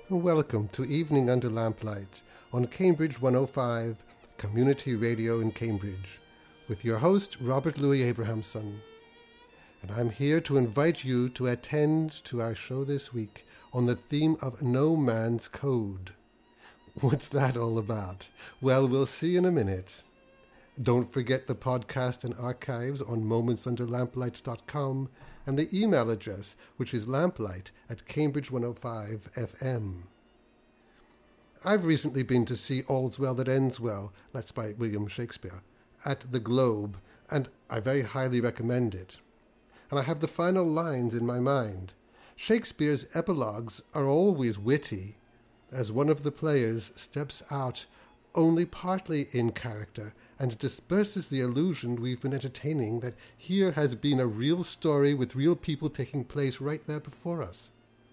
Welcome to Evening Under Lamplight on Cambridge 105, Community Radio in Cambridge, with your host, Robert Louis Abrahamson. And I'm here to invite you to attend to our show this week on the theme of No Man's Code. What's that all about? Well, we'll see in a minute. Don't forget the podcast and archives on momentsunderlamplight.com and the email address, which is lamplight@cambridge105fm. I've recently been to see All's Well That Ends Well, that's by William Shakespeare, at the Globe, and I very highly recommend it. And I have the final lines in my mind. Shakespeare's epilogues are always witty, as one of the players steps out only partly in character and disperses the illusion we've been entertaining that here has been a real story with real people taking place right there before us.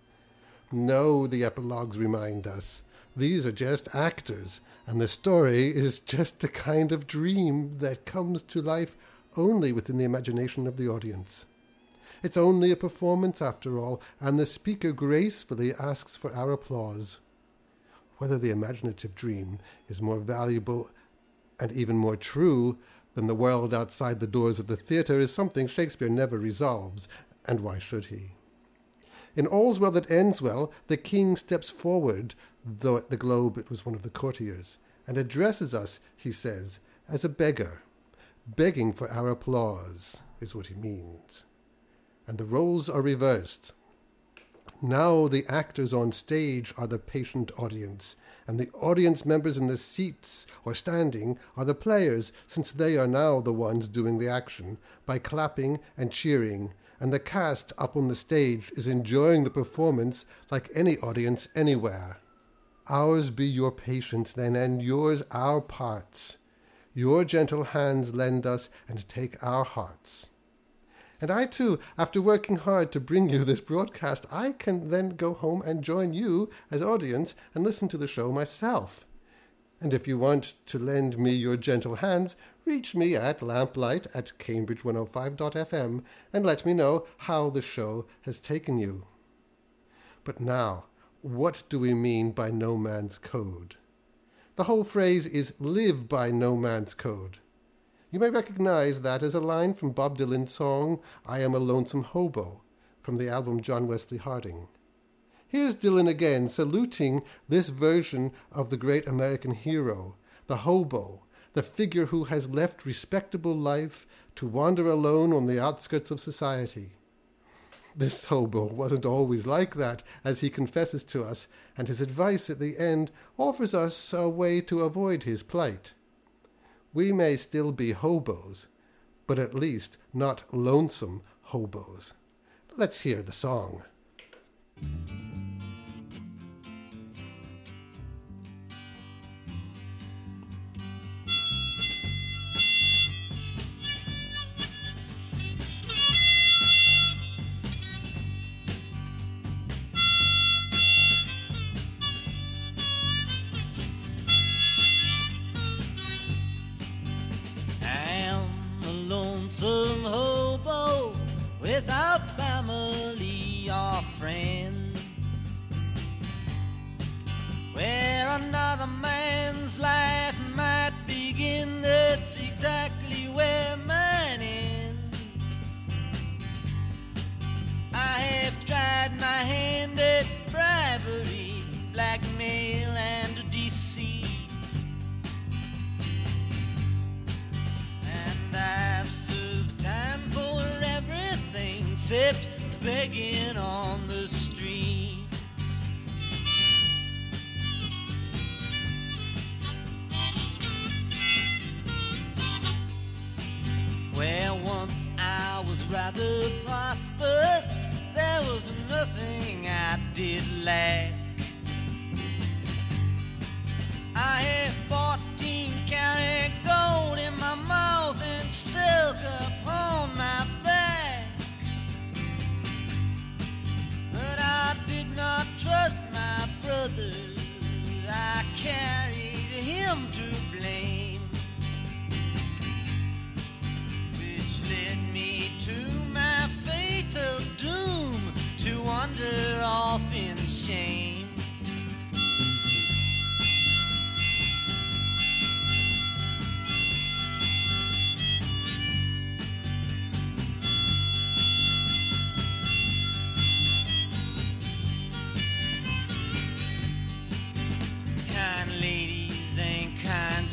No, the epilogues remind us, these are just actors, and the story is just a kind of dream that comes to life only within the imagination of the audience. It's only a performance after all, and the speaker gracefully asks for our applause. Whether the imaginative dream is more valuable and even more true than the world outside the doors of the theatre is something Shakespeare never resolves, and why should he? In All's Well That Ends Well, the king steps forward, though at the Globe it was one of the courtiers, and addresses us, he says, as a beggar. Begging for our applause is what he means. And the roles are reversed. Now the actors on stage are the patient audience, and the audience members in the seats or standing are the players, since they are now the ones doing the action, by clapping and cheering, and the cast up on the stage is enjoying the performance like any audience anywhere. Ours be your patience then, and yours our parts. Your gentle hands lend us and take our hearts. And I too, after working hard to bring you this broadcast, I can then go home and join you as audience and listen to the show myself. And if you want to lend me your gentle hands, reach me at lamplight@cambridge105.fm and let me know how the show has taken you. But now, what do we mean by no man's code? The whole phrase is live by no man's code. You may recognize that as a line from Bob Dylan's song, I Am a Lonesome Hobo, from the album John Wesley Harding. Here's Dylan again, saluting this version of the great American hero, the hobo, the figure who has left respectable life to wander alone on the outskirts of society. This hobo wasn't always like that, as he confesses to us, and his advice at the end offers us a way to avoid his plight. We may still be hobos, but at least not lonesome hobos. Let's hear the song. Some hobo without family or friends, where another man's life might begin, that's exactly where mine ends. I have tried my hand at bribery, blackmail and deceit, and I've time for everything except begging on the street. Well, once I was rather prosperous, there was nothing I did lack. I had 14-karat gold in my mouth and silk upon my back, but I did not trust my brother. I carried him to blame, which led me to my fatal doom, to wander off in shame.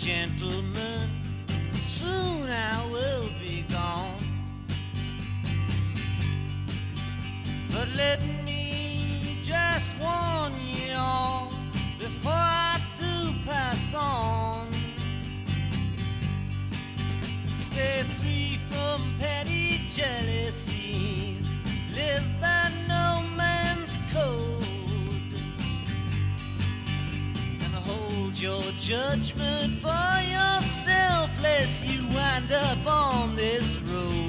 gentlemen, soon I will be gone. But let me just warn you all before I do pass on. Stay free from petty jealousies, live by no man's code, and hold your judgment for yourself lest you wind up on this road.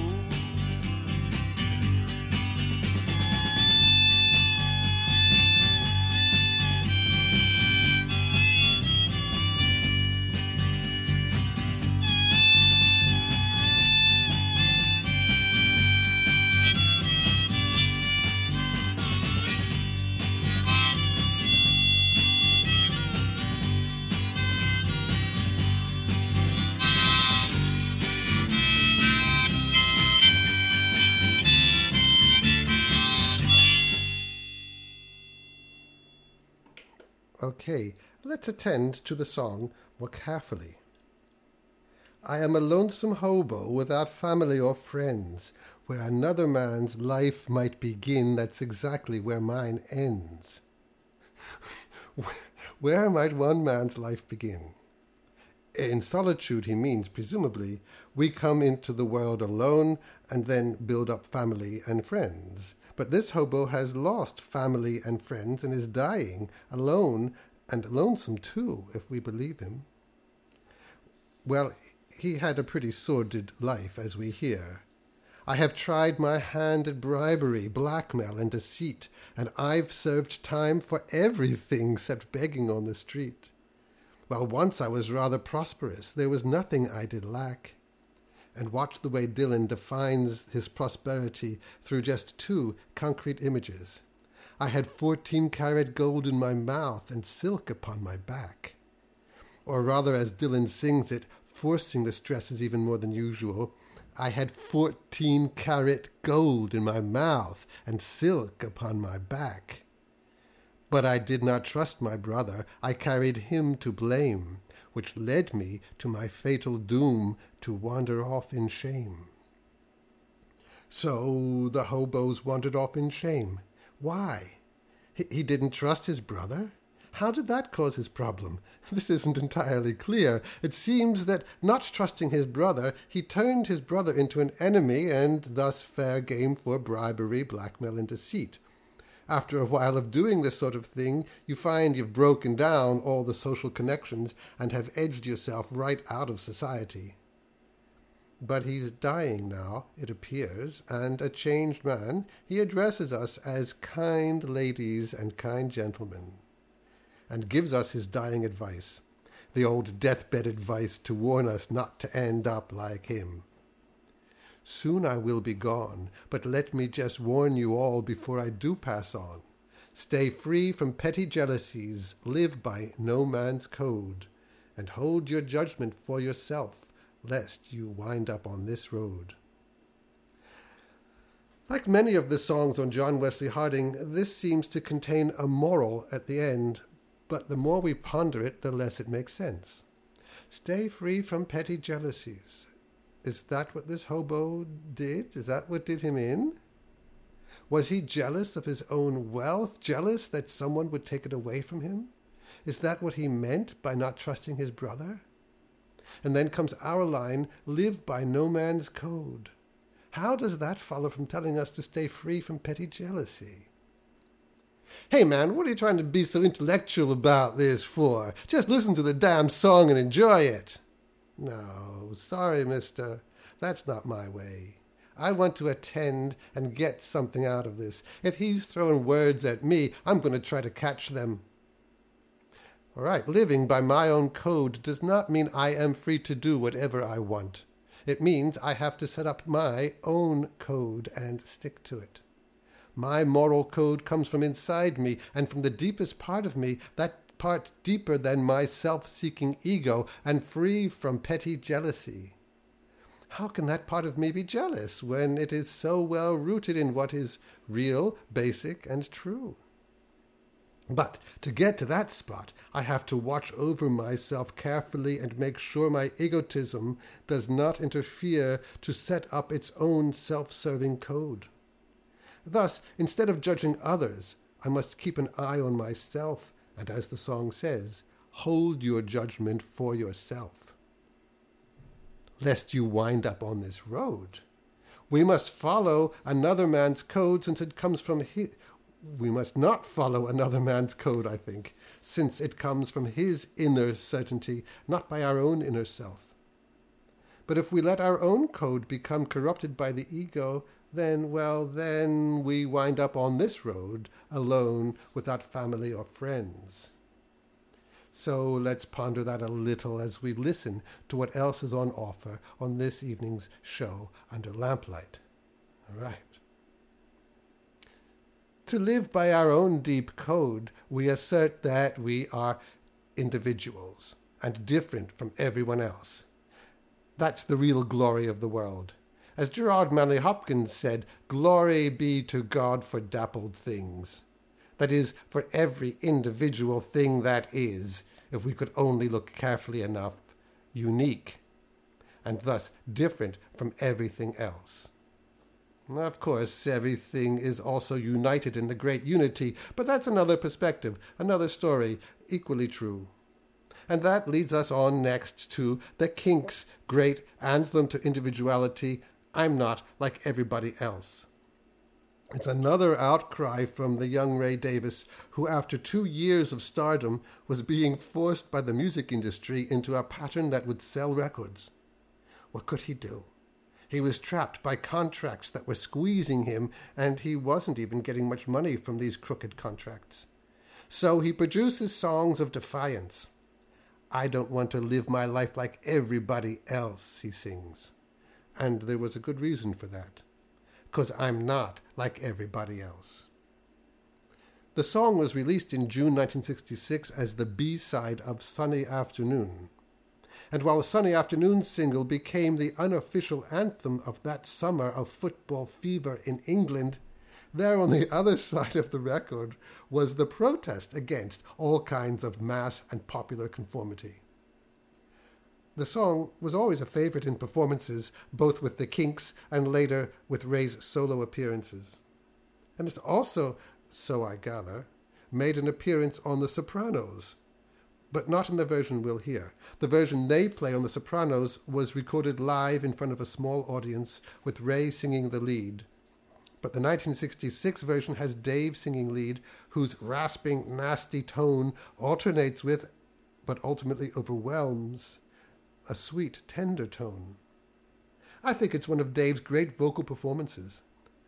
Okay, let's attend to the song more carefully. I am a lonesome hobo without family or friends. Where another man's life might begin, that's exactly where mine ends. Where might one man's life begin? In solitude, he means, presumably, we come into the world alone and then build up family and friends. But this hobo has lost family and friends and is dying alone and lonesome too, if we believe him. Well, he had a pretty sordid life, as we hear. I have tried my hand at bribery, blackmail, and deceit, and I've served time for everything except begging on the street. Well, once I was rather prosperous. There was nothing I did lack. And watch the way Dylan defines his prosperity through just two concrete images. I had 14-karat gold in my mouth and silk upon my back. Or rather, as Dylan sings it, forcing the stresses even more than usual, I had 14-karat gold in my mouth and silk upon my back. But I did not trust my brother. I carried him to blame, which led me to my fatal doom to wander off in shame. So the hobos wandered off in shame. Why? He didn't trust his brother? How did that cause his problem? This isn't entirely clear. It seems that, not trusting his brother, he turned his brother into an enemy and thus fair game for bribery, blackmail, and deceit. After a while of doing this sort of thing, you find you've broken down all the social connections and have edged yourself right out of society. But he's dying now, it appears, and a changed man, he addresses us as kind ladies and kind gentlemen, and gives us his dying advice, the old deathbed advice to warn us not to end up like him. Soon I will be gone, but let me just warn you all before I do pass on. Stay free from petty jealousies, live by no man's code, and hold your judgment for yourself, lest you wind up on this road. Like many of the songs on John Wesley Harding, this seems to contain a moral at the end, but the more we ponder it, the less it makes sense. Stay free from petty jealousies. Is that what this hobo did? Is that what did him in? Was he jealous of his own wealth, jealous that someone would take it away from him? Is that what he meant by not trusting his brother? And then comes our line, live by no man's code. How does that follow from telling us to stay free from petty jealousy? Hey man, what are you trying to be so intellectual about this for? Just listen to the damn song and enjoy it. No, sorry, mister. That's not my way. I want to attend and get something out of this. If he's throwing words at me, I'm going to try to catch them. All right, living by my own code does not mean I am free to do whatever I want. It means I have to set up my own code and stick to it. My moral code comes from inside me and from the deepest part of me, that part deeper than my self-seeking ego and free from petty jealousy. How can that part of me be jealous when it is so well rooted in what is real, basic, and true? But to get to that spot, I have to watch over myself carefully and make sure my egotism does not interfere to set up its own self-serving code. Thus, instead of judging others, I must keep an eye on myself, and as the song says, hold your judgment for yourself. Lest you wind up on this road. We must follow another man's code since it comes from his... We must not follow another man's code, I think, since it comes from his inner certainty, not by our own inner self. But if we let our own code become corrupted by the ego, then we wind up on this road, alone, without family or friends. So let's ponder that a little as we listen to what else is on offer on this evening's show under Lamplight. All right. To live by our own deep code, we assert that we are individuals and different from everyone else. That's the real glory of the world. As Gerard Manley Hopkins said, glory be to God for dappled things. That is, for every individual thing that is, if we could only look carefully enough, unique, and thus different from everything else. Of course, everything is also united in the great unity, but that's another perspective, another story, equally true. And that leads us on next to the Kinks' great anthem to individuality, I'm Not Like Everybody Else. It's another outcry from the young Ray Davies, who after 2 years of stardom was being forced by the music industry into a pattern that would sell records. What could he do? He was trapped by contracts that were squeezing him, and he wasn't even getting much money from these crooked contracts. So he produces songs of defiance. I don't want to live my life like everybody else, he sings. And there was a good reason for that. 'Cause I'm not like everybody else. The song was released in June 1966 as the B-side of Sunny Afternoon. And while the Sunny Afternoon single became the unofficial anthem of that summer of football fever in England, there on the other side of the record was the protest against all kinds of mass and popular conformity. The song was always a favorite in performances, both with the Kinks and later with Ray's solo appearances. And it's also, so I gather, made an appearance on The Sopranos, but not in the version we'll hear. The version they play on The Sopranos was recorded live in front of a small audience with Ray singing the lead. But the 1966 version has Dave singing lead, whose rasping, nasty tone alternates with, but ultimately overwhelms, a sweet, tender tone. I think it's one of Dave's great vocal performances.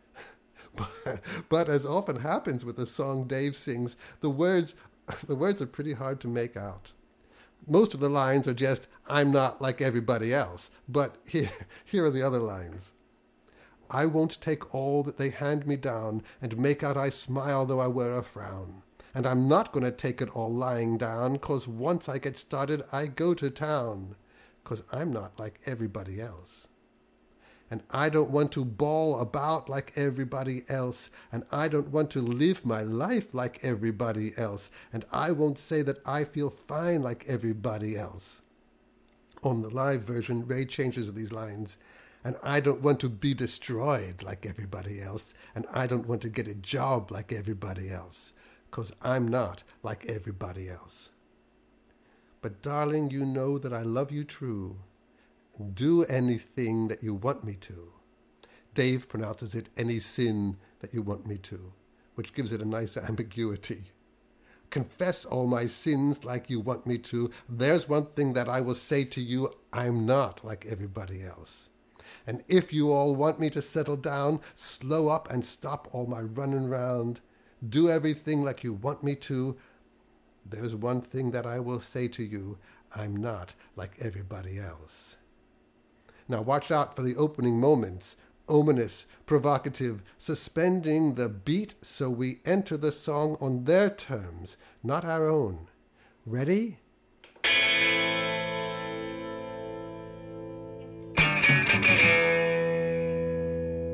But as often happens with the song Dave sings, the words are pretty hard to make out. Most of the lines are just, I'm not like everybody else, but here are the other lines. I won't take all that they hand me down, and make out I smile though I wear a frown. And I'm not going to take it all lying down, 'cause once I get started, I go to town. 'Cause I'm not like everybody else. And I don't want to bawl about like everybody else, and I don't want to live my life like everybody else, and I won't say that I feel fine like everybody else. On the live version, Ray changes these lines, and I don't want to be destroyed like everybody else, and I don't want to get a job like everybody else, 'cause I'm not like everybody else. But darling, you know that I love you true. Do anything that you want me to. Dave pronounces it any sin that you want me to, which gives it a nice ambiguity. Confess all my sins like you want me to. There's one thing that I will say to you, I'm not like everybody else. And if you all want me to settle down, slow up and stop all my running round, do everything like you want me to, there's one thing that I will say to you, I'm not like everybody else. Now watch out for the opening moments, ominous, provocative, suspending the beat so we enter the song on their terms, not our own. Ready?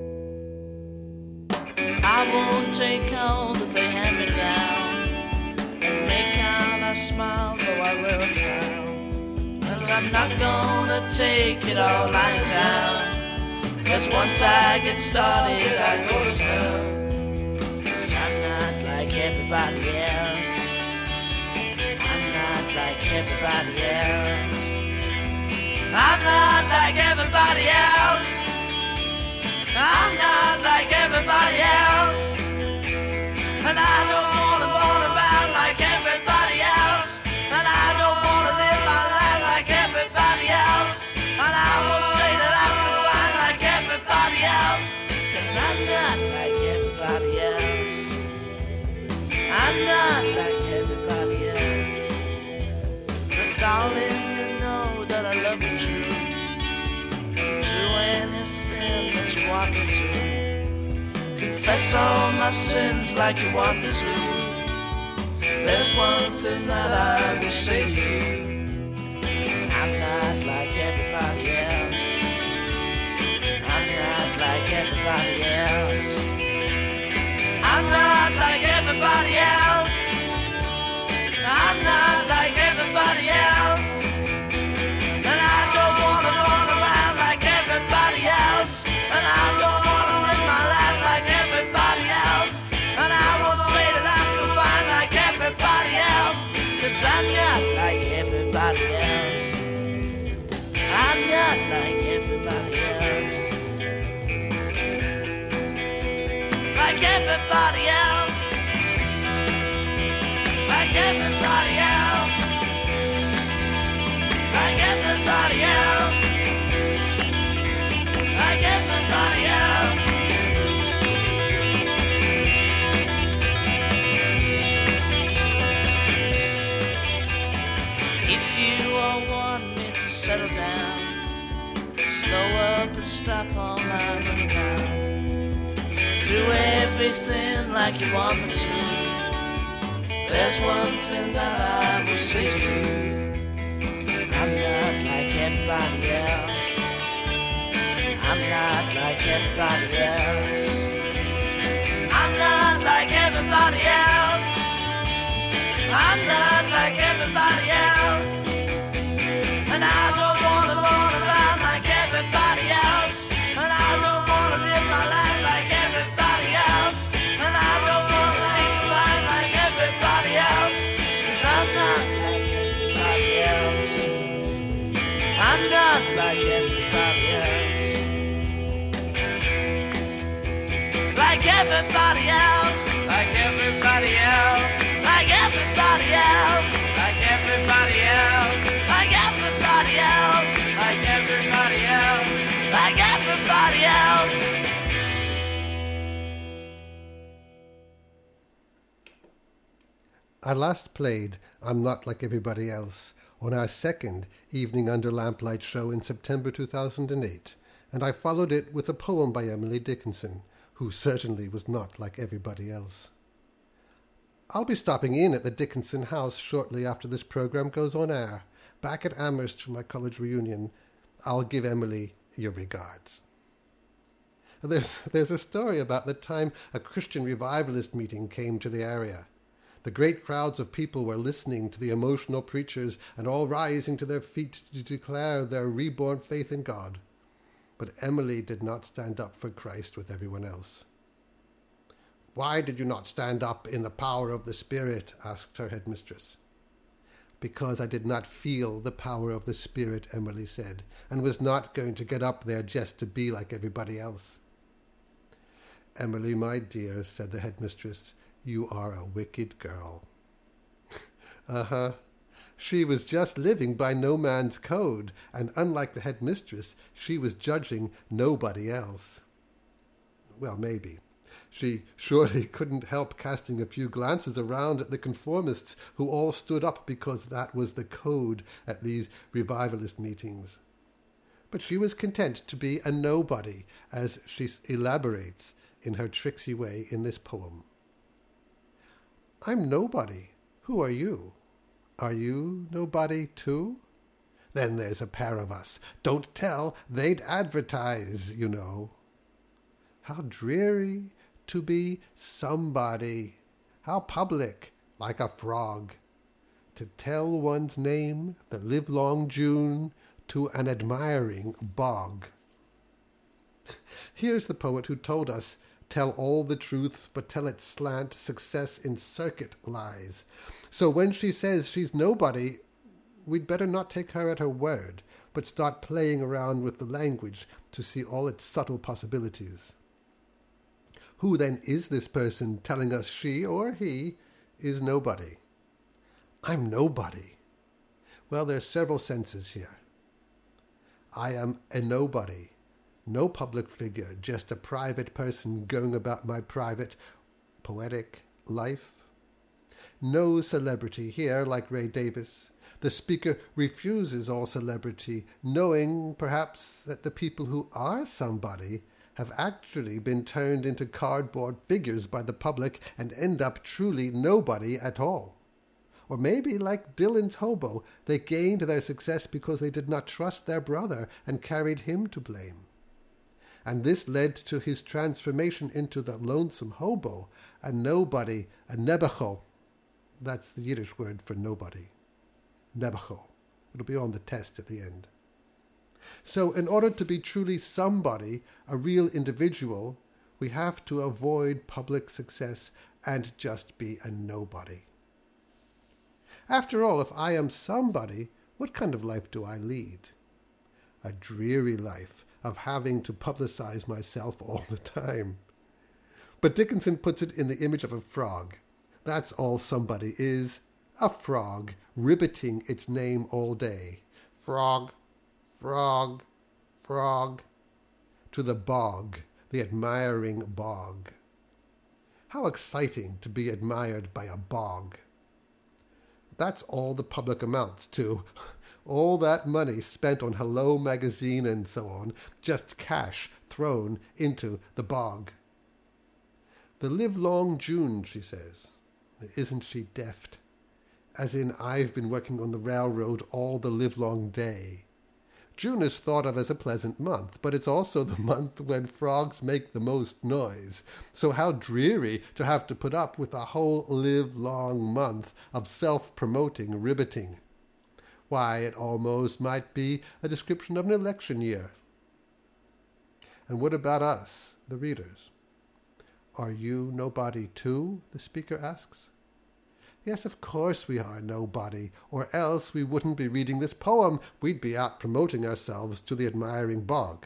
I won't take all that they hand me down, I'm not gonna take it all lying down, 'cause once I get started I go to town. 'Cause I'm not like everybody else. I'm not like everybody else. I'm not like everybody else. I'm not like everybody else. And I don't wanna run around like everybody else. And I don't wanna live my life like everybody else. And I will say that I'm fine like everybody else. 'Cause I'm not like everybody else. I'm not like everybody else. But darling, you know that I love you true. Do anything that you want me to. Confess all my sins like you want me to. There's one thing that I will say to you. I'm not like everybody else. I'm not like everybody else. I'm not like everybody else. I'm not like everybody else. And I don't wanna run around like everybody else. And I don't wanna live my life like everybody else. And I won't say that I'm confined like everybody else. 'Cause I'm not like everybody else. I'm not like everybody else. Like everybody else. Like everybody else. Like everybody else. Like everybody else. If you all want me to settle down, slow up and stop all my running around. Do everything like you want me to. There's one thing that I will say to you. I'm not like everybody else. I'm not like everybody else. I'm not like everybody else. I'm not like everybody else. And I don't wanna run around like everybody else. And I don't wanna live my life like everybody else. And I don't wanna stay alive like everybody else. 'Cause I'm not like everybody else. I'm not like everybody else. Like everybody else. Like everybody else. Like everybody else. Like everybody else. Like everybody else. Like everybody else. Like everybody else. I last played I'm Not Like Everybody Else on our second Evening Under Lamplight show in September 2008, and I followed it with a poem by Emily Dickinson, who certainly was not like everybody else. I'll be stopping in at the Dickinson house shortly after this program goes on air, back at Amherst for my college reunion. I'll give Emily your regards. There's a story about the time a Christian revivalist meeting came to the area. The great crowds of people were listening to the emotional preachers and all rising to their feet to declare their reborn faith in God. But Emily did not stand up for Christ with everyone else. "Why did you not stand up in the power of the Spirit?" asked her headmistress. "Because I did not feel the power of the Spirit," Emily said, "and was not going to get up there just to be like everybody else." "Emily, my dear," said the headmistress, "you are a wicked girl." Uh-huh. She was just living by no man's code, and unlike the headmistress, she was judging nobody else. Well, maybe. She surely couldn't help casting a few glances around at the conformists who all stood up because that was the code at these revivalist meetings. But she was content to be a nobody, as she elaborates in her tricksy way in this poem. "I'm nobody. Who are you? Are you nobody too? Then there's a pair of us. Don't tell, they'd advertise, you know. How dreary to be somebody. How public, like a frog. to tell one's name the livelong June to an admiring bog. Here's the poet who told us, tell all the truth, but tell it slant, success in circuit lies. So when she says she's nobody, we'd better not take her at her word, but start playing around with the language to see all its subtle possibilities. Who then is this person telling us she or he is nobody? I'm nobody. Well, there's several senses here. I am a nobody. No public figure, just a private person going about my private, poetic life. No celebrity here like Ray Davis. The speaker refuses all celebrity, knowing, perhaps, that the people who are somebody have actually been turned into cardboard figures by the public and end up truly nobody at all. Or maybe, like Dylan's hobo, they gained their success because they did not trust their brother and carried him to blame. And this led to his transformation into the lonesome hobo, a nobody, a nebucho. That's the Yiddish word for nobody. Nebucho. It'll be on the test at the end. So in order to be truly somebody, a real individual, we have to avoid public success and just be a nobody. After all, if I am somebody, what kind of life do I lead? A dreary life of having to publicize myself all the time. But Dickinson puts it in the image of a frog. That's all somebody is, a frog, ribbiting its name all day. Frog, frog, frog, to the bog, the admiring bog. How exciting to be admired by a bog. That's all the public amounts to. All that money spent on Hello magazine and so on, just cash thrown into the bog. The livelong June, she says. Isn't she deft? As in, I've been working on the railroad all the livelong day. June is thought of as a pleasant month, but it's also the month when frogs make the most noise. So how dreary to have to put up with a whole livelong month of self-promoting ribbiting. Why, it almost might be a description of an election year. And what about us, the readers? Are you nobody too? The speaker asks. Yes, of course we are nobody, or else we wouldn't be reading this poem. We'd be out promoting ourselves to the admiring bog.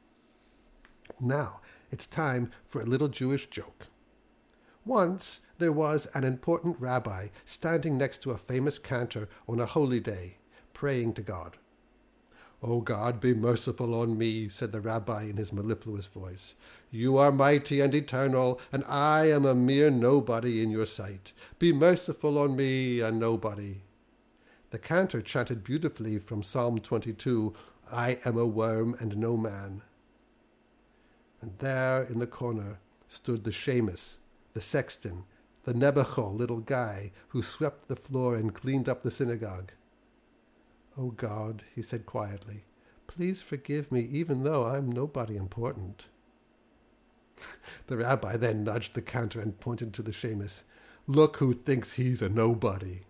Now, it's time for a little Jewish joke. Once there was an important rabbi standing next to a famous cantor on a holy day, praying to God. "O God, be merciful on me," said the rabbi in his mellifluous voice. "You are mighty and eternal, and I am a mere nobody in your sight. Be merciful on me, a nobody." The cantor chanted beautifully from Psalm 22, "I am a worm and no man." And there in the corner stood the shamus, the sexton, the nebucho little guy who swept the floor and cleaned up the synagogue. "Oh God," he said quietly, "please forgive me even though I'm nobody important." The rabbi then nudged the cantor and pointed to the shamus. "Look who thinks he's a nobody."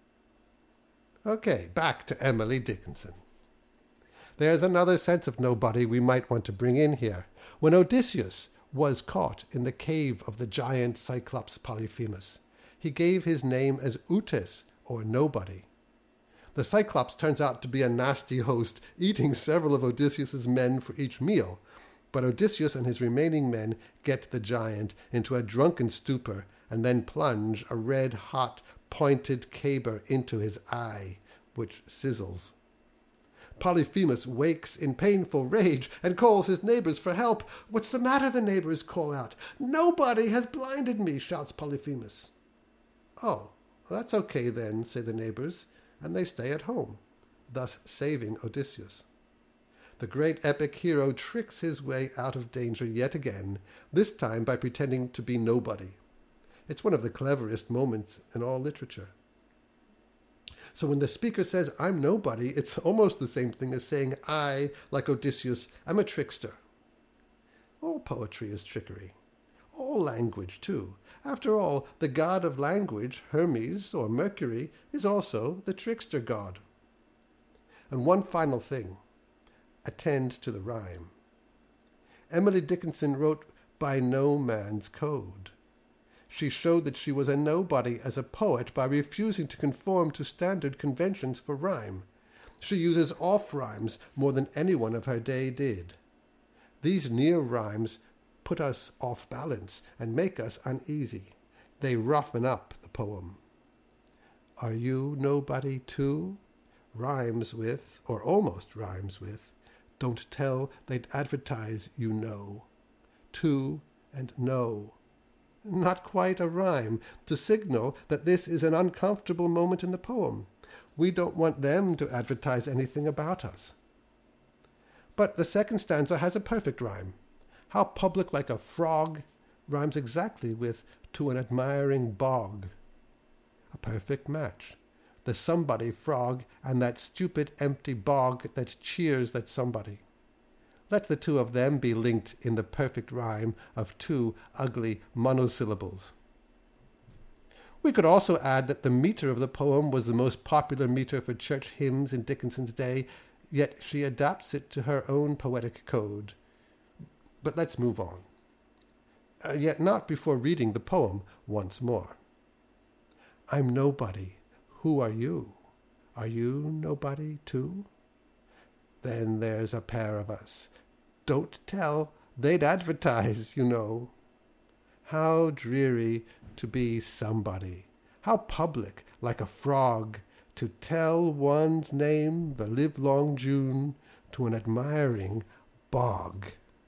Okay, back to Emily Dickinson. There's another sense of nobody we might want to bring in here. When Odysseus was caught in the cave of the giant Cyclops Polyphemus, he gave his name as Utes, or nobody. The Cyclops turns out to be a nasty host, eating several of Odysseus's men for each meal. But Odysseus and his remaining men get the giant into a drunken stupor and then plunge a red-hot, pointed caber into his eye, which sizzles. Polyphemus wakes in painful rage and calls his neighbors for help. "What's the matter?" the neighbors call out. "Nobody has blinded me," shouts Polyphemus. "Oh, that's okay then," say the neighbors, and they stay at home, thus saving Odysseus. The great epic hero tricks his way out of danger yet again, this time by pretending to be nobody. It's one of the cleverest moments in all literature. So when the speaker says, "I'm nobody," it's almost the same thing as saying, I, like Odysseus, am a trickster. All poetry is trickery. All language, too. After all, the god of language, Hermes or Mercury, is also the trickster god. And one final thing. Attend to the rhyme. Emily Dickinson wrote by no man's code. She showed that she was a nobody as a poet by refusing to conform to standard conventions for rhyme. She uses off-rhymes more than anyone of her day did. These near rhymes put us off balance and make us uneasy. They roughen up the poem. Are you nobody too? Rhymes with, or almost rhymes with, don't tell they'd advertise you know. To and no. Not quite a rhyme, to signal that this is an uncomfortable moment in the poem. We don't want them to advertise anything about us. But the second stanza has a perfect rhyme. How public like a frog rhymes exactly with to an admiring bog. A perfect match. The somebody frog and that stupid empty bog that cheers that somebody. Let the two of them be linked in the perfect rhyme of two ugly monosyllables. We could also add that the meter of the poem was the most popular meter for church hymns in Dickinson's day, yet she adapts it to her own poetic code. But let's move on. Yet not before reading the poem once more. I'm nobody. Who are you? Are you nobody too? Then there's a pair of us. Don't tell, they'd advertise, you know. How dreary to be somebody. How public, like a frog, to tell one's name the livelong June to an admiring bog.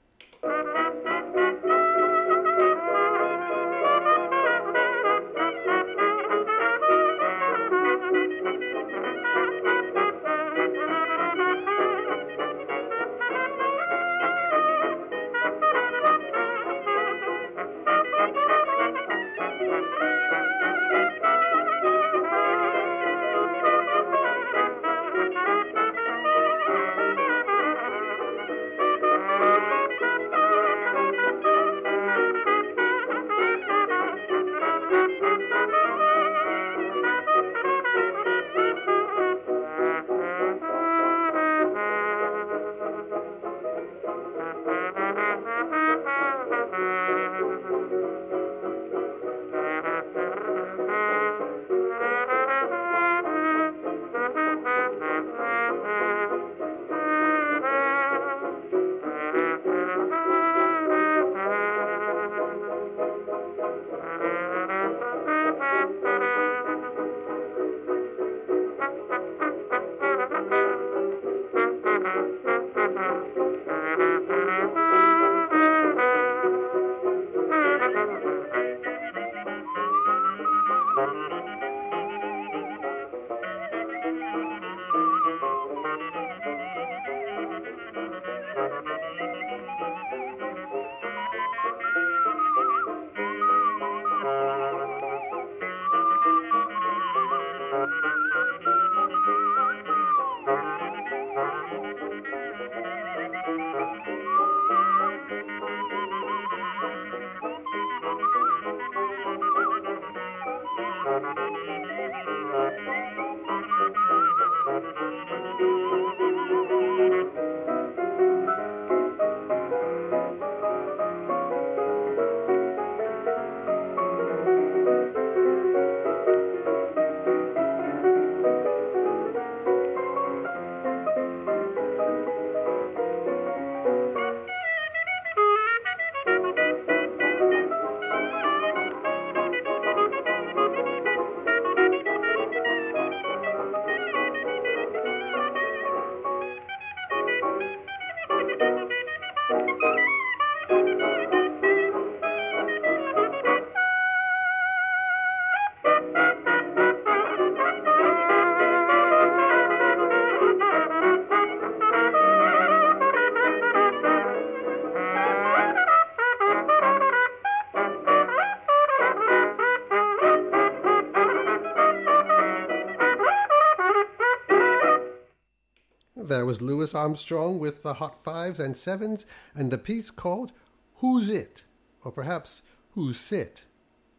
There was Louis Armstrong with the Hot Fives and Sevens, and the piece called Who's It? Or perhaps Who's Sit?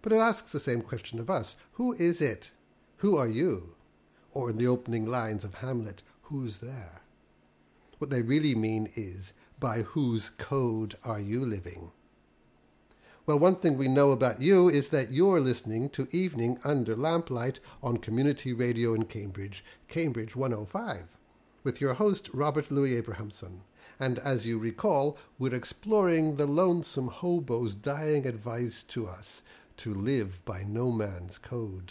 But it asks the same question of us. Who is it? Who are you? Or in the opening lines of Hamlet, who's there? What they really mean is, by whose code are you living? Well, one thing we know about you is that you're listening to Evening Under Lamplight on Community Radio in Cambridge, Cambridge 105, with your host, Robert Louis Abrahamson. And as you recall, we're exploring the lonesome hobo's dying advice to us to live by no man's code.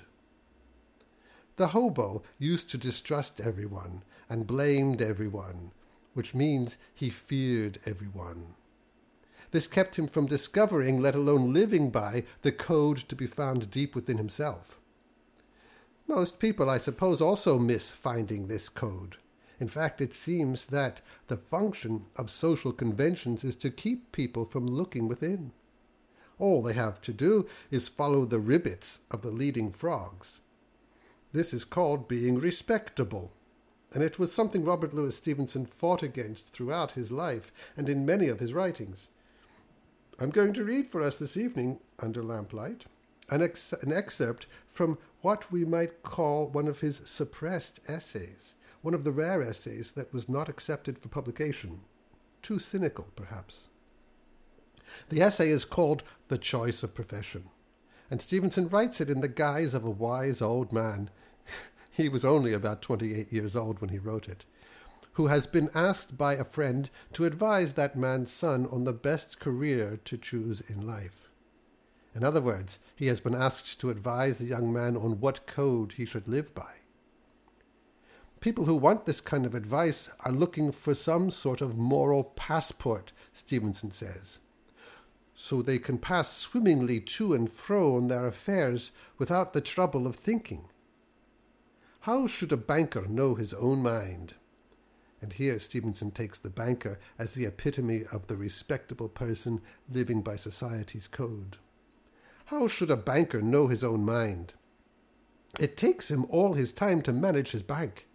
The hobo used to distrust everyone and blamed everyone, which means he feared everyone. This kept him from discovering, let alone living by, the code to be found deep within himself. Most people, I suppose, also miss finding this code. In fact, it seems that the function of social conventions is to keep people from looking within. All they have to do is follow the ribbits of the leading frogs. This is called being respectable, and it was something Robert Louis Stevenson fought against throughout his life and in many of his writings. I'm going to read for us this evening, under lamplight, an excerpt from what we might call one of his suppressed essays, one of the rare essays that was not accepted for publication. Too cynical, perhaps. The essay is called The Choice of Profession, and Stevenson writes it in the guise of a wise old man. He was only about 28 years old when he wrote it, who has been asked by a friend to advise that man's son on the best career to choose in life. In other words, he has been asked to advise the young man on what code he should live by. People who want this kind of advice are looking for some sort of moral passport, Stevenson says, so they can pass swimmingly to and fro in their affairs without the trouble of thinking. How should a banker know his own mind? And here Stevenson takes the banker as the epitome of the respectable person living by society's code. How should a banker know his own mind? It takes him all his time to manage his bank.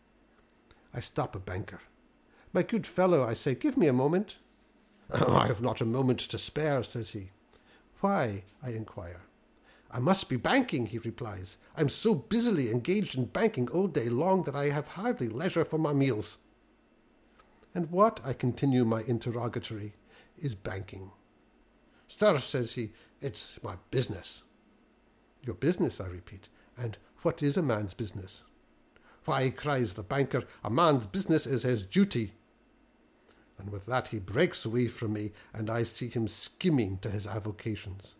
I stop a banker. My good fellow, I say, give me a moment. I have not a moment to spare, says he. Why? I inquire. I must be banking, he replies. I'm so busily engaged in banking all day long that I have hardly leisure for my meals. And what, I continue my interrogatory, is banking? Sir, says he, it's my business. Your business, I repeat. And what is a man's business? Why, cries the banker, a man's business is his duty. And with that he breaks away from me, and I see him skimming to his avocations.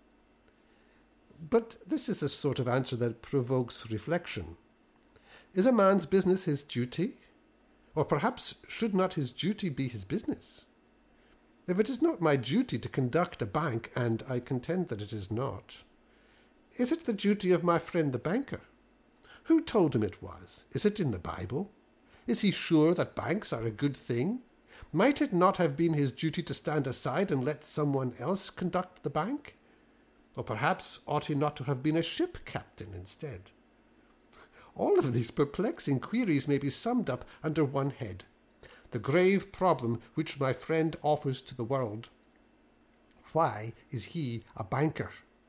But this is a sort of answer that provokes reflection. Is a man's business his duty? Or perhaps should not his duty be his business? If it is not my duty to conduct a bank, and I contend that it is not, is it the duty of my friend the banker? Who told him it was? Is it in the Bible? Is he sure that banks are a good thing? Might it not have been his duty to stand aside and let someone else conduct the bank? Or perhaps ought he not to have been a ship captain instead? All of these perplexing queries may be summed up under one head: the grave problem which my friend offers to the world. Why is he a banker?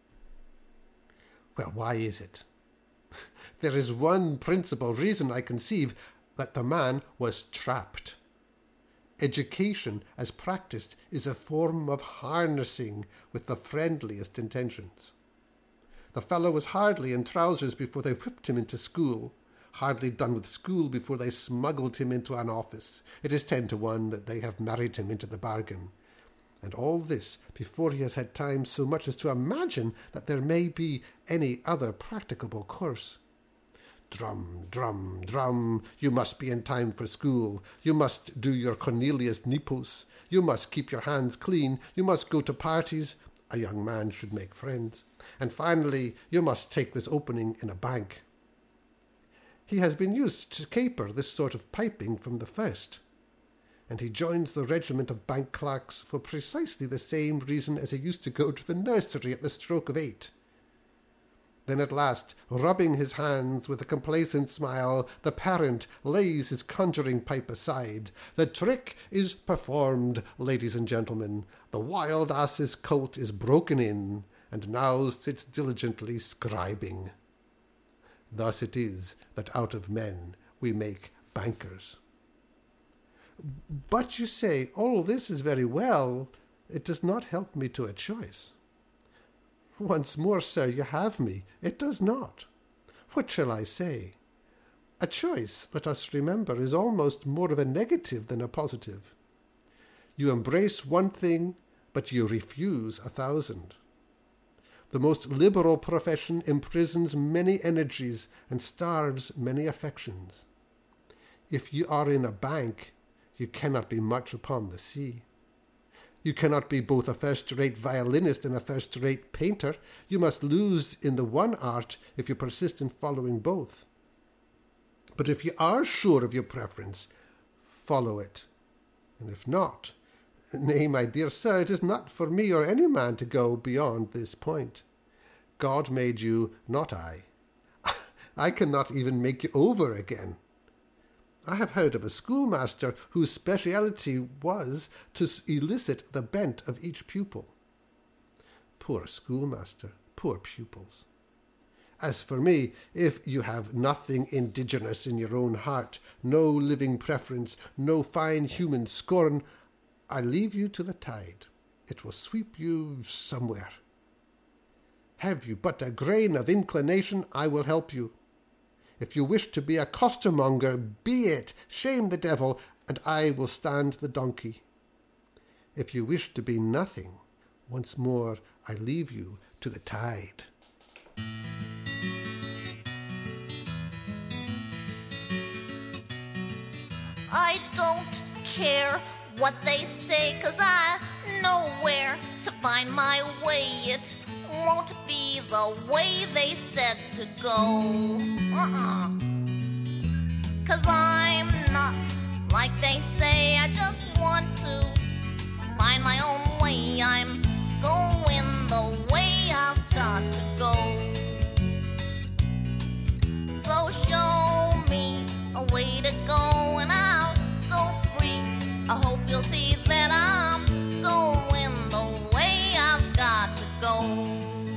Well, why is it? There is one principal reason I conceive: that the man was trapped. Education, as practiced, is a form of harnessing with the friendliest intentions. The fellow was hardly in trousers before they whipped him into school, hardly done with school before they smuggled him into an office. It is 10 to 1 that they have married him into the bargain. And all this before he has had time so much as to imagine that there may be any other practicable course. Drum, drum, drum, you must be in time for school. You must do your Cornelius Nepos. You must keep your hands clean. You must go to parties. A young man should make friends. And finally, you must take this opening in a bank. He has been used to caper this sort of piping from the first, and he joins the regiment of bank clerks for precisely the same reason as he used to go to the nursery at the stroke of 8. Then at last, rubbing his hands with a complacent smile, the parent lays his conjuring pipe aside. The trick is performed, ladies and gentlemen. The wild ass's colt is broken in, and now sits diligently scribing. Thus it is that out of men we make bankers. But you say, all this is very well. It does not help me to a choice. Once more, sir, you have me. It does not. What shall I say? A choice, let us remember, is almost more of a negative than a positive. You embrace one thing, but you refuse 1,000. The most liberal profession imprisons many energies and starves many affections. If you are in a bank, you cannot be much upon the sea. You cannot be both a first-rate violinist and a first-rate painter. You must lose in the one art if you persist in following both. But if you are sure of your preference, follow it. And if not, nay, my dear sir, it is not for me or any man to go beyond this point. God made you, not I. I cannot even make you over again. I have heard of a schoolmaster whose speciality was to elicit the bent of each pupil. Poor schoolmaster, poor pupils. As for me, if you have nothing indigenous in your own heart, no living preference, no fine human scorn, I leave you to the tide. It will sweep you somewhere. Have you but a grain of inclination, I will help you. If you wish to be a costermonger, be it. Shame the devil, and I will stand the donkey. If you wish to be nothing, once more I leave you to the tide. I don't care what they say, 'cause I know where to find my way. It won't be the way they said to go. 'Cause I'm not like they say. I just want to find my own way. I'm going the way I've got to go. So show me a way to go and I'll go free. I hope you'll see that I'm going the way I've got to go.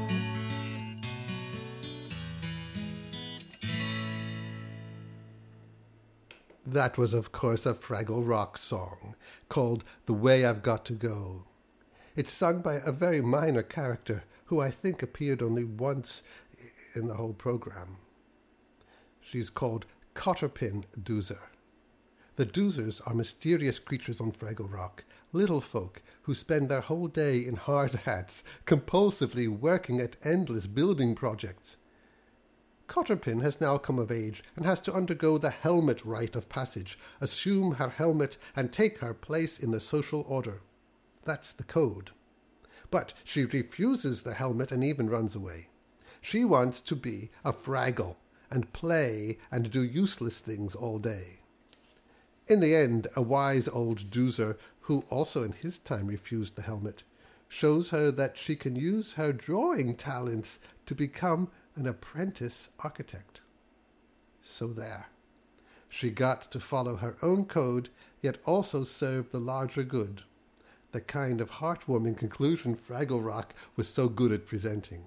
That was, of course, a Fraggle Rock song called The Way I've Got to Go. It's sung by a very minor character who I think appeared only once in the whole program. She's called Cotterpin Doozer. The Doozers are mysterious creatures on Fraggle Rock, little folk who spend their whole day in hard hats, compulsively working at endless building projects. Cotterpin has now come of age and has to undergo the helmet rite of passage, assume her helmet and take her place in the social order. That's the code. But she refuses the helmet and even runs away. She wants to be a Fraggle and play and do useless things all day. In the end, a wise old Doozer, who also in his time refused the helmet, shows her that she can use her drawing talents to become an apprentice architect. So there. She got to follow her own code, yet also serve the larger good. The kind of heartwarming conclusion Fraggle Rock was so good at presenting.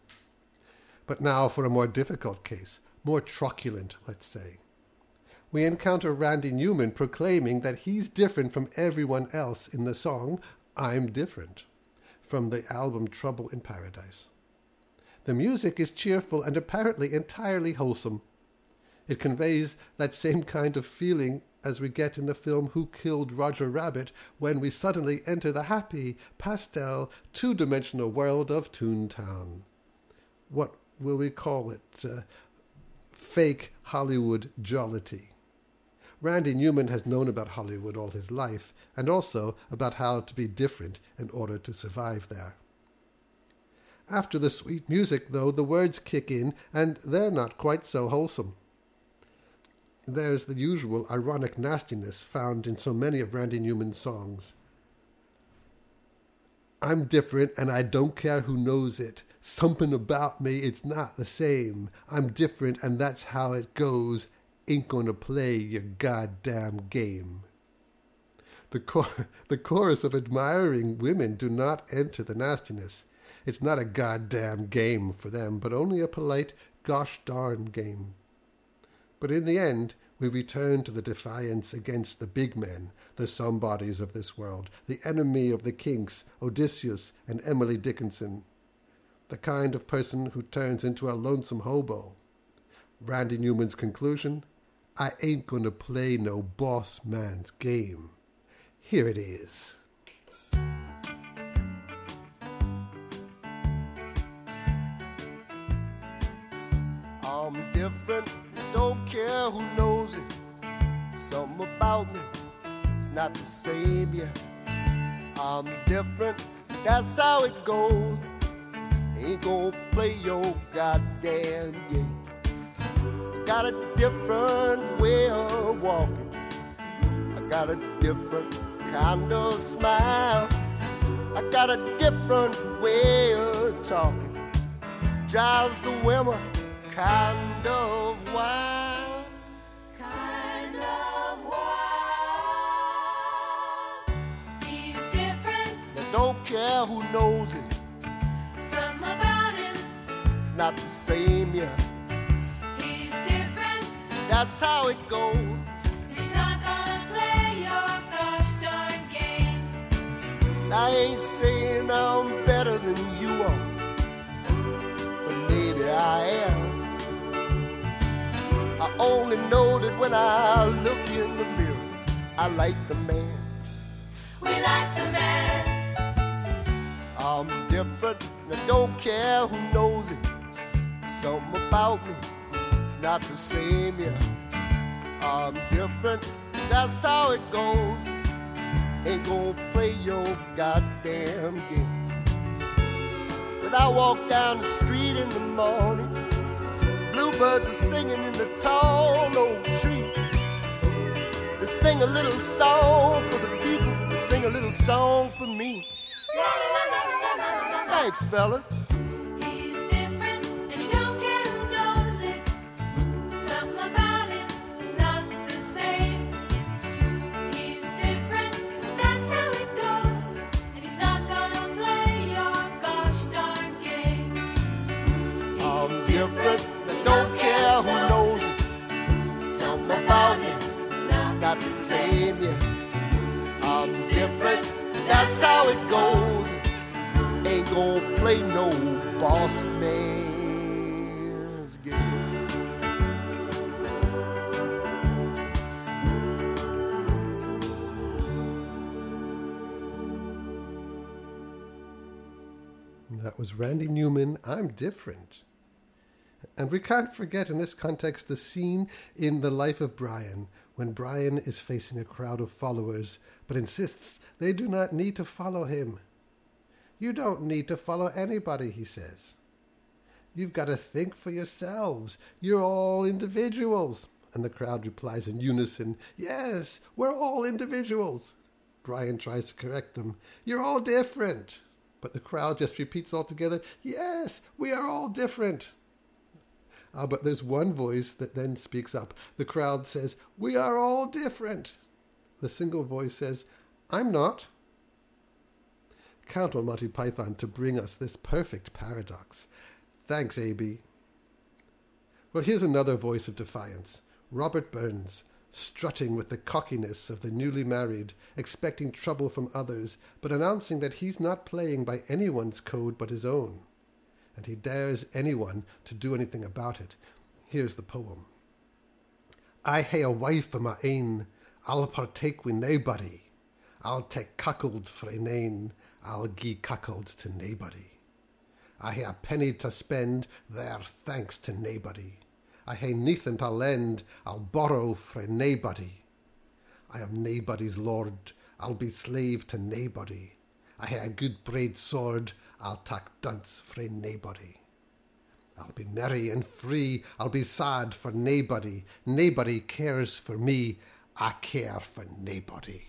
But now for a more difficult case, more truculent, let's say. We encounter Randy Newman proclaiming that he's different from everyone else in the song I'm Different, from the album Trouble in Paradise. The music is cheerful and apparently entirely wholesome. It conveys that same kind of feeling as we get in the film Who Killed Roger Rabbit, when we suddenly enter the happy, pastel, two-dimensional world of Toontown. What will we call it? Fake Hollywood jollity. Randy Newman has known about Hollywood all his life, and also about how to be different in order to survive there. After the sweet music, though, the words kick in, and they're not quite so wholesome. There's the usual ironic nastiness found in so many of Randy Newman's songs. I'm different, and I don't care who knows it. Something about me, it's not the same. I'm different, and that's how it goes. Ain't gonna play your goddamn game. The chorus of admiring women do not enter the nastiness. It's not a goddamn game for them, but only a polite gosh darn game. But in the end, we return to the defiance against the big men, the somebodies of this world, the enemy of the Kinks, Odysseus and Emily Dickinson, the kind of person who turns into a lonesome hobo. Randy Newman's conclusion, I ain't gonna play no boss man's game. Here it is. I'm different, don't care who knows it. Something about me is not the same, yeah. I'm different, that's how it goes. Ain't gonna play your goddamn game. Got a different way of walking. I got a different kind of smile. I got a different way of talking. Drives the women kind of wild. Kind of wild. He's different. Now don't care who knows it. Something about him. It's not the same, yeah. He's different. That's how it goes. He's not gonna play your gosh darn game. I ain't saying I'm better than you are, but maybe I am. I only know that when I look in the mirror, I like the man. We like the man. I'm different, I don't care who knows it. Something about me is not the same, yeah. I'm different, that's how it goes. Ain't gonna play your goddamn game. When I walk down the street in the morning, bluebirds are singing in the tall oak tree. They sing a little song for the people, they sing a little song for me. Thanks, fellas. He's different, and you don't care who knows it. Something about him, not the same. He's different, that's how it goes. And he's not gonna play your gosh darn game. I'm different, I don't care who knows it. Something about me, it's not the same, yeah. I'm different, that's how it goes. Ain't gonna play no boss man's game. That was Randy Newman, I'm Different. And we can't forget in this context the scene in The Life of Brian, when Brian is facing a crowd of followers, but insists they do not need to follow him. You don't need to follow anybody, he says. You've got to think for yourselves. You're all individuals. And the crowd replies in unison, yes, we're all individuals. Brian tries to correct them. You're all different. But the crowd just repeats all together, yes, we are all different. But there's one voice that then speaks up. The crowd says, we are all different. The single voice says, I'm not. Count on Monty Python to bring us this perfect paradox. Thanks, A.B. Well, here's another voice of defiance. Robert Burns, strutting with the cockiness of the newly married, expecting trouble from others, but announcing that he's not playing by anyone's code but his own. And he dares anyone to do anything about it. Here's the poem. I hae a wife of my ain, I'll partake with naebody. I'll take cuckold for a nane, I'll gie cuckold to naebody. I hae a penny to spend, there thanks to naebody. I hae neithin to lend, I'll borrow frae naebody. I am naebody's lord, I'll be slave to naebody. I hae a good braid sword, I'll tak dunce frae naebody. I'll be merry and free, I'll be sad for naebody. Naebody cares for me, I care for naebody.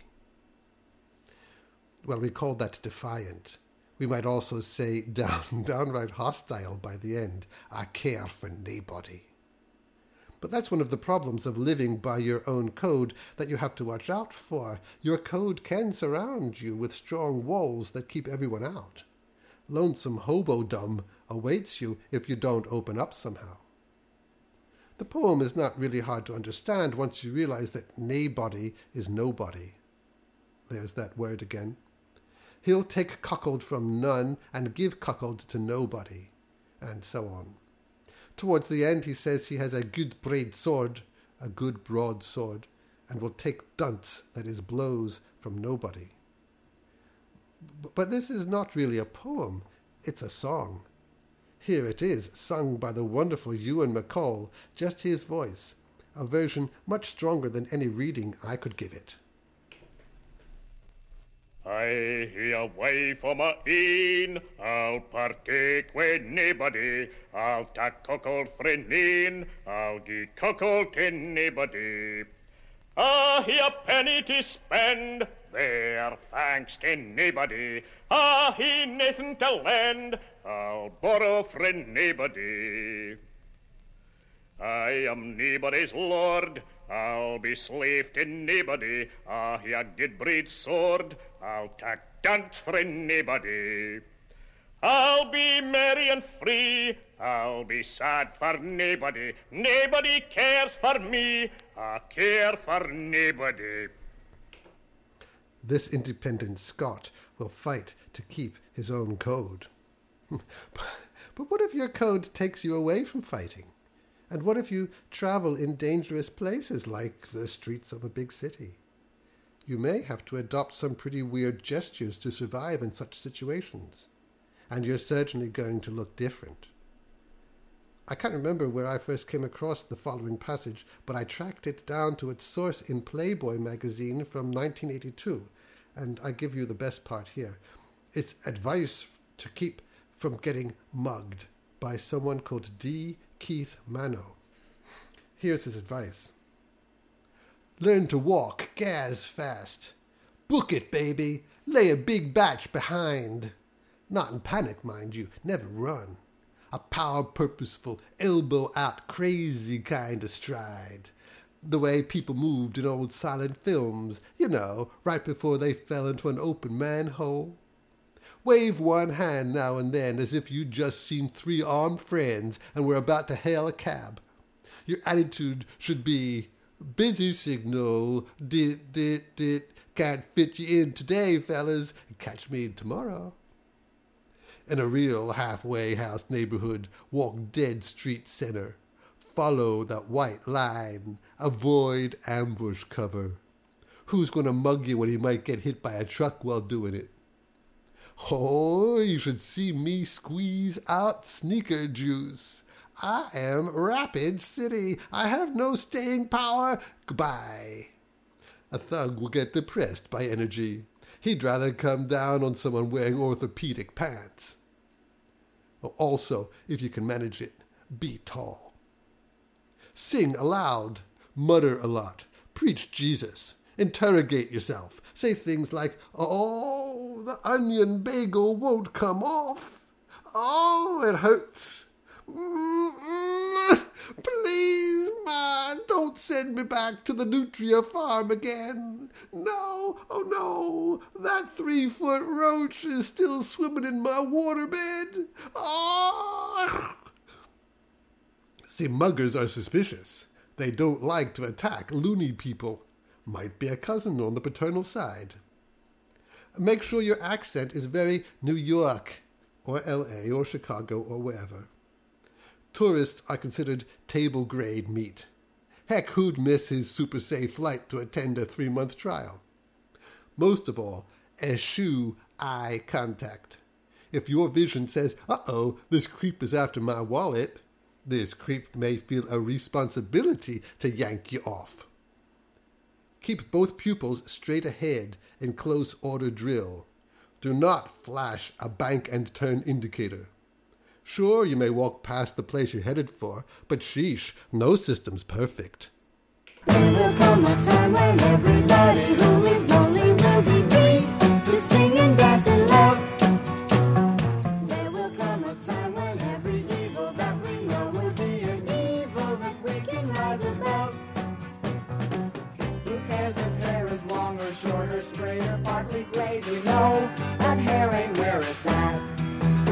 Well, we call that defiant. We might also say downright hostile by the end. I care for naebody. But that's one of the problems of living by your own code that you have to watch out for. Your code can surround you with strong walls that keep everyone out. lonesome hobo-dom awaits you if you don't open up somehow. The poem is not really hard to understand once you realize that naebody is nobody. There's that word again. He'll take cuckold from none and give cuckold to nobody, and so on. Towards the end he says he has a good braid sword, a good broad sword, and will take dunce, that is, blows, from nobody. But this is not really a poem, it's a song. Here it is, sung by the wonderful Ewan MacColl, just his voice, a version much stronger than any reading I could give it. I away from a inn, I'll partake with nobody. I'll tak cuckold friend in, I'll give cuckold to nobody. He a penny to spend, there thanks to nobody. He nothing to lend, I'll borrow from nobody. I am nobody's lord, I'll be slave to nobody. He a good breed sword, I'll tak dance for nobody. I'll be merry and free, I'll be sad for nobody. Nobody cares for me, I care for nobody. This independent Scot will fight to keep his own code. But what if your code takes you away from fighting? And what if you travel in dangerous places like the streets of a big city? You may have to adopt some pretty weird gestures to survive in such situations. And you're certainly going to look different. I can't remember where I first came across the following passage, but I tracked it down to its source in Playboy magazine from 1982, and I give you the best part here. It's advice to keep from getting mugged by someone called D. Keith Mano. Here's his advice. Learn to walk gas fast. Book it, baby. Lay a big batch behind. Not in panic, mind you. Never run. A power-purposeful, elbow-out, crazy kind of stride. The way people moved in old silent films, you know, right before they fell into an open manhole. Wave one hand now and then as if you'd just seen three armed friends and were about to hail a cab. Your attitude should be, busy signal, can't fit you in today, fellas, catch me tomorrow. In a real halfway house neighborhood, walk dead street center. Follow that white line. Avoid ambush cover. Who's going to mug you when he might get hit by a truck while doing it? Oh, you should see me squeeze out sneaker juice. I am Rapid City. I have no staying power. Goodbye. A thug will get depressed by energy. He'd rather come down on someone wearing orthopedic pants. Also, if you can manage it, be tall. Sing aloud, mutter a lot, preach Jesus, interrogate yourself, say things like, oh, the onion bagel won't come off. Oh, it hurts. Please, man, don't send me back to the Nutria farm again. No, oh no, that 3-foot roach is still swimming in my waterbed. Oh. See, muggers are suspicious. They don't like to attack loony people. Might be a cousin on the paternal side. Make sure your accent is very New York, or L.A., or Chicago, or wherever. Tourists are considered table-grade meat. Heck, who'd miss his super-safe flight to attend a 3-month trial? Most of all, eschew eye contact. If your vision says, uh-oh, this creep is after my wallet, this creep may feel a responsibility to yank you off. Keep both pupils straight ahead in close order drill. Do not flash a bank and turn indicator. Sure, you may walk past the place you're headed for, but sheesh, no system's perfect. There will come a time when everybody who is lonely will be free to sing and dance and love. There will come a time when every evil that we know will be an evil that we can rise above. Who cares if hair is long or short or straight or partly gray? We know that hair ain't where it's at.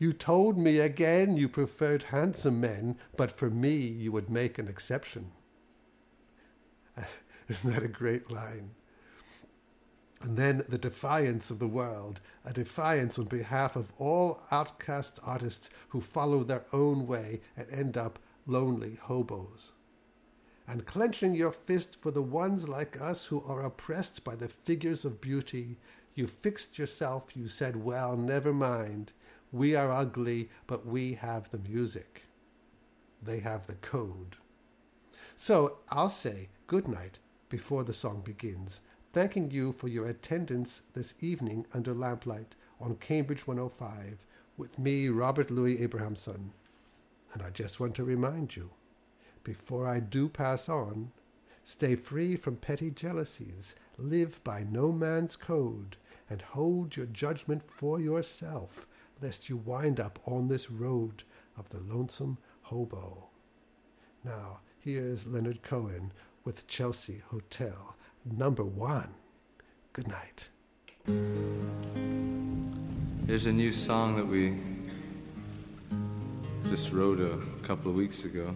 You told me again you preferred handsome men, but for me you would make an exception. Isn't that a great line? And then the defiance of the world, a defiance on behalf of all outcast artists who follow their own way and end up lonely hobos. And clenching your fist for the ones like us who are oppressed by the figures of beauty, you fixed yourself, you said, well, never mind. We are ugly, but we have the music. They have the code. So I'll say good night before the song begins, thanking you for your attendance this evening under lamplight on Cambridge 105 with me, Robert Louis Abrahamson. And I just want to remind you, before I do pass on, stay free from petty jealousies, live by no man's code, and hold your judgment for yourself, lest you wind up on this road of the lonesome hobo. Now, here's Leonard Cohen with Chelsea Hotel, number 1. Good night. There's a new song that we just wrote a couple of weeks ago.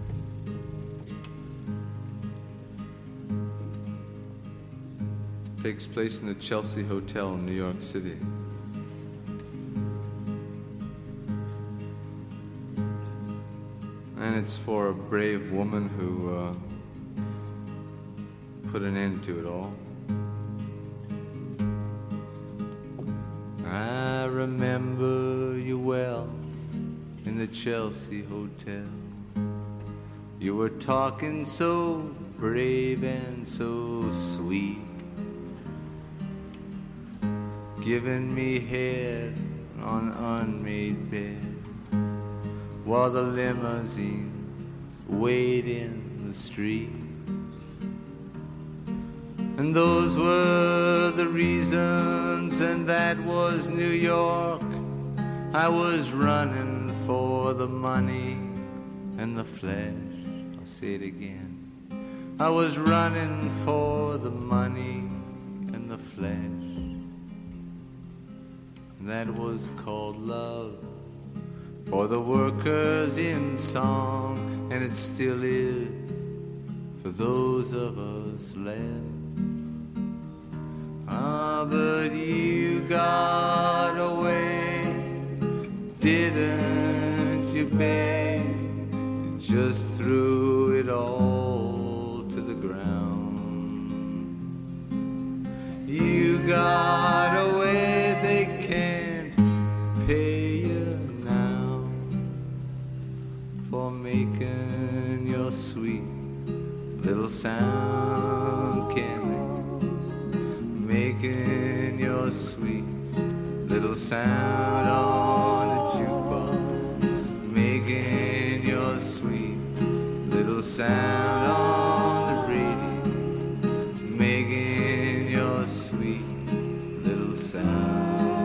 Takes place in the Chelsea Hotel in New York City. And it's for a brave woman who put an end to it all. I remember you well in the Chelsea Hotel. You were talking so brave and so sweet, giving me head on unmade bed while the limousines wait in the street. And those were the reasons, and that was New York. I was running for the money and the flesh. I'll say it again. I was running for the money and the flesh. And that was called love for the workers in song, and it still is for those of us left. Ah, but you got away, didn't you, babe? You just threw it all to the ground. You got away, they can't pay you now for making your sweet little sound, can they? Making your sweet little sound on a jukebox, making your sweet little sound on the radio, making your sweet little sound.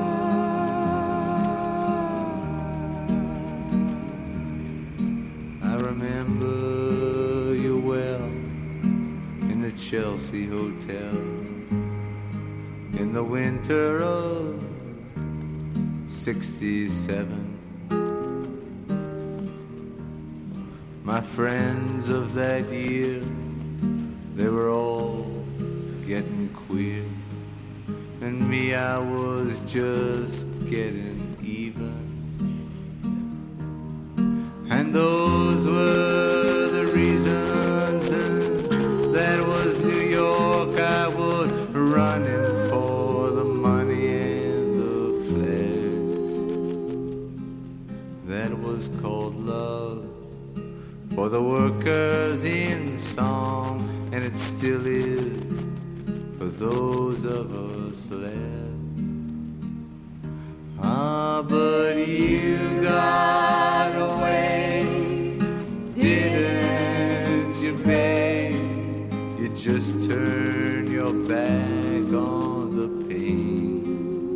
I remember you well in the Chelsea Hotel in the winter of '67. My friends of that year, they were all getting queer, and me, I was just getting even. And those were the reasons, and that was New York. I was running for the money and the flesh. That was called love for the workers in song, and it still is for those of us left. Ah, but you got away, didn't you, babe? You just turned your back on the pain.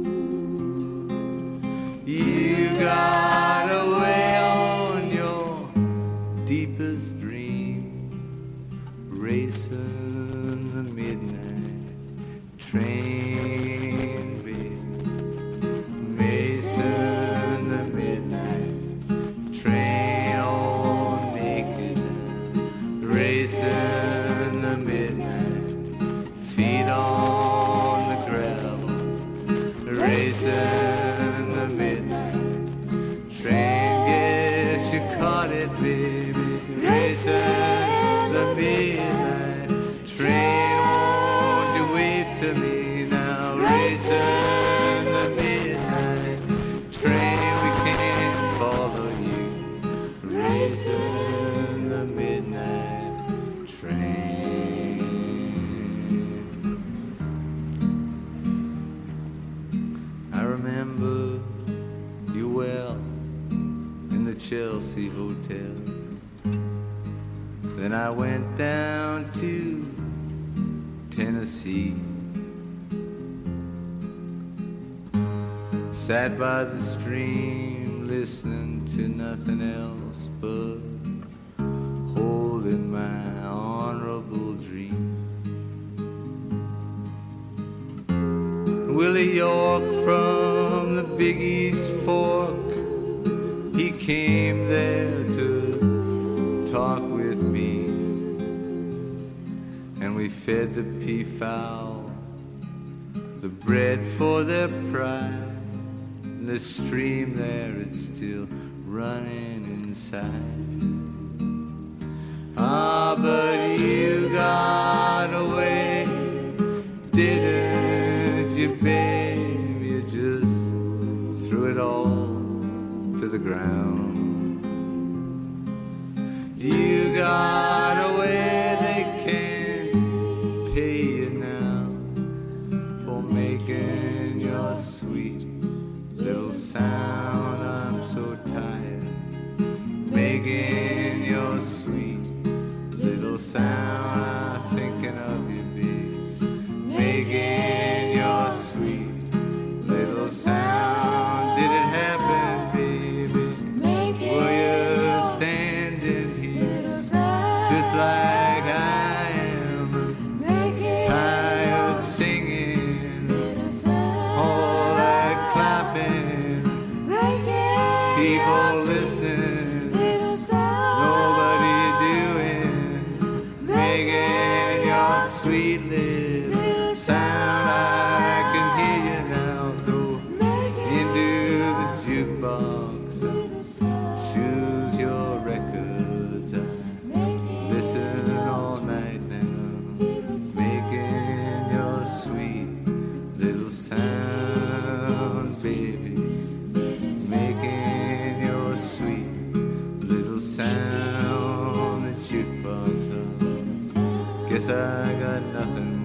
You got away on your deepest dream, racing the midnight train, babe, racing the midnight racing the midnight, feet on the gravel, racing the midnight train. Guess you caught it, baby, racing the midnight train. Won't you wave to me now, racing the midnight train? We can't follow you, racing the midnight train. I remember you well in the Chelsea Hotel. Then I went down to Tennessee, sat by the stream, listened to nothing else but holding my honorable dream. Willie York from the Big East Fork, he came there to talk with me, and we fed the peafowl the bread for their pride. And the stream there, it's still running inside. Ah, but you got away, didn't you, babe? You just threw it all to the ground. You got away, they can't pay you now for making your sweet little sound. I'm so tired making your sweet little sound. I'm thinking of you, babe, making your sweet little sound. Did it happen, baby? Were you standing here just like I am, tired singing, all that clapping, people listening, nobody doing, making your sweet little sound. I can hear you now, go into the jukebox and choose your records. I listen all night now, making your sweet little sound, baby, making your sweet little sound. The jukebox, guess I got nothing